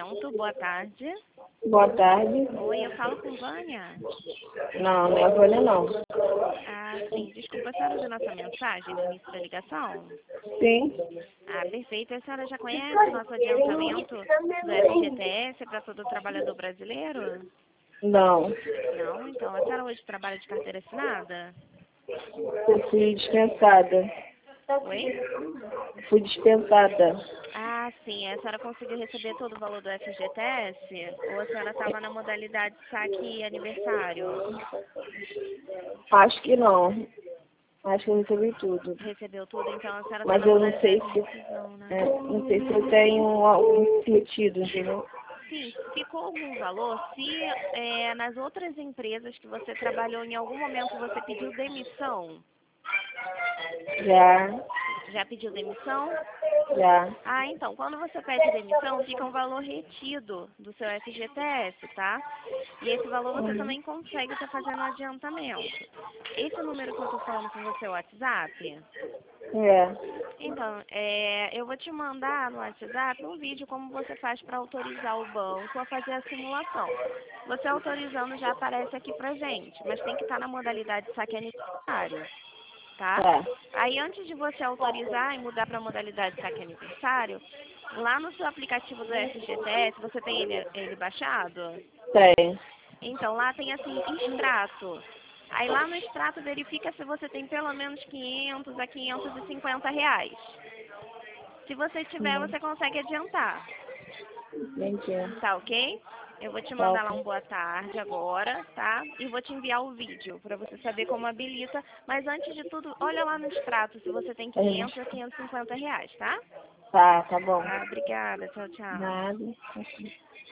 adiantamento. Boa tarde. Boa tarde. Oi, eu falo com Vânia? Não, não é a Vânia, não. Ah, sim. Desculpa, a senhora viu nossa mensagem no início da ligação? Sim. Ah, perfeito. A senhora já conhece o nosso adiantamento do FGTS para todo trabalhador brasileiro? Não. Não? Então, a senhora hoje trabalha de carteira assinada? Eu fui dispensada. Oi? Fui dispensada. Ah, sim. A senhora conseguiu receber todo o valor do FGTS? Ou a senhora estava na modalidade saque aniversário? Acho que não. Acho que eu recebi tudo. Recebeu tudo, então a senhora está Mas na eu não sei modalidade de se, rescisão, né? não sei se eu tenho algum sentido, entendeu? Sim, ficou algum valor se nas outras empresas que você trabalhou em algum momento você pediu demissão? Já, Já pediu demissão? já. Ah, então, quando você pede demissão, fica um valor retido do seu FGTS, tá? E esse valor você Uhum. também consegue estar fazendo um adiantamento. Esse número que eu estou falando com você é o WhatsApp? É. Então, eu vou te mandar no WhatsApp um vídeo como você faz para autorizar o banco a fazer a simulação. Você autorizando já aparece aqui pra gente, mas tem que estar na modalidade saque aniversário, tá? Tá. Aí antes de você autorizar e mudar para a modalidade saque aniversário, lá no seu aplicativo do FGTS, você tem ele baixado? Tem. Então, lá tem assim, extrato. Aí lá no extrato verifica se você tem pelo menos 500 a 550 reais. Se você tiver, Uhum. você consegue adiantar. Entendi. Tá ok? Eu vou te Tá, mandar lá ok. um boa tarde agora, tá? E vou te enviar o vídeo para você saber como habilita. Mas antes de tudo, olha lá no extrato se você tem 500 a 550 reais, tá? Tá, tá bom. Tá, obrigada. Tchau, tchau. Nada.